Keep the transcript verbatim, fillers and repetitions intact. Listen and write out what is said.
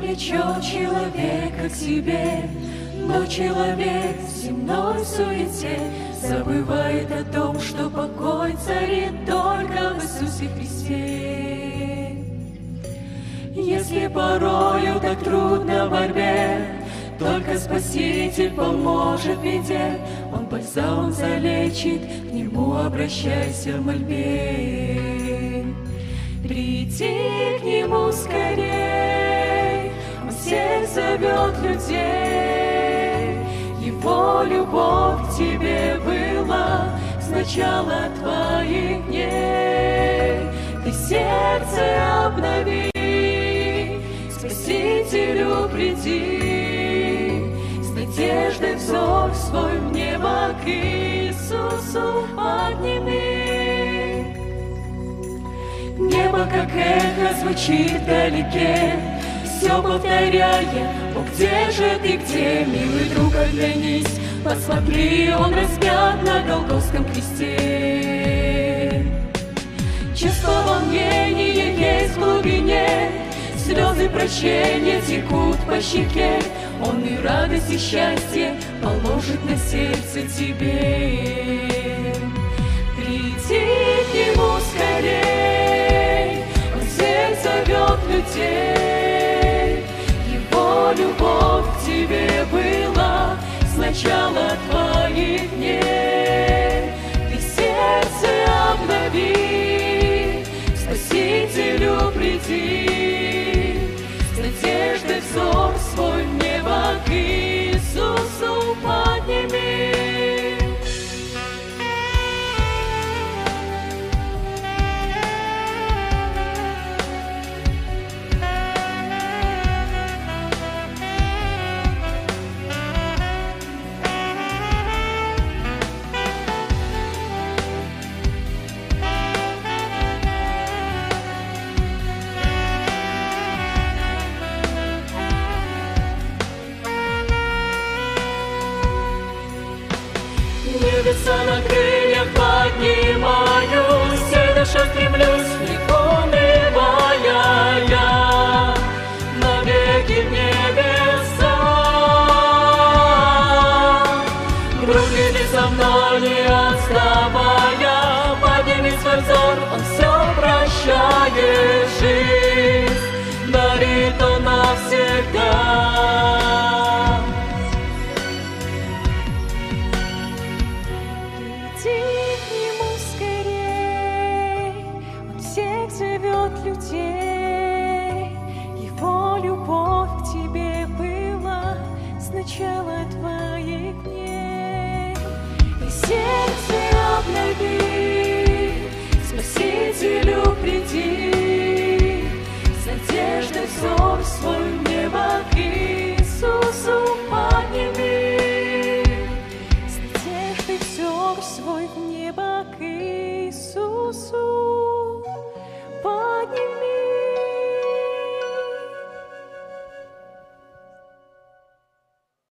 влечет человека к себе, но человек в земной суете забывает о том, что покой царит только в Иисусе Христе. Если порою так трудно в борьбе, только Спаситель поможет в беде. Он бальзам залечит, к Нему обращайся в мольбе. Приди к Нему скорей, Он всех зовет людей. Его любовь к тебе была с начала твоих дней. Ты сердце обнови, к Спасителю приди, с надеждой взор свой в небо к Иисусу подними. Небо, как эхо, звучит вдалеке, все повторяя: «О, где же ты, где, милый друг, оглянись, посмотри, Он распят на Голгофском кресте». Чувство волнения есть в глубине, слезы прощения текут по щеке. Он и радость, и счастье положит на сердце тебе. Приди к Нему скорей, Он всех зовет людей. Его любовь к тебе была с начала твоих дней. Ты сердце обнови, к Спасителю приди, с надеждой взор свой в небо к Иисусу подними. Небеса на крыльях поднимаюсь, всей душой стремлюсь, не унывая я, навеки в небеса. Друг, иди со мной, не отставая, подними свой взор, Он все прощает, жизнь дарит Он навсегда. Зовет людей. Его любовь к тебе была с начала твоих дней. И сердце обнови, к Спасителю приди, с надеждой взор свой в небо к Иисусу подними. С надеждой взор свой в небо к Иисусу.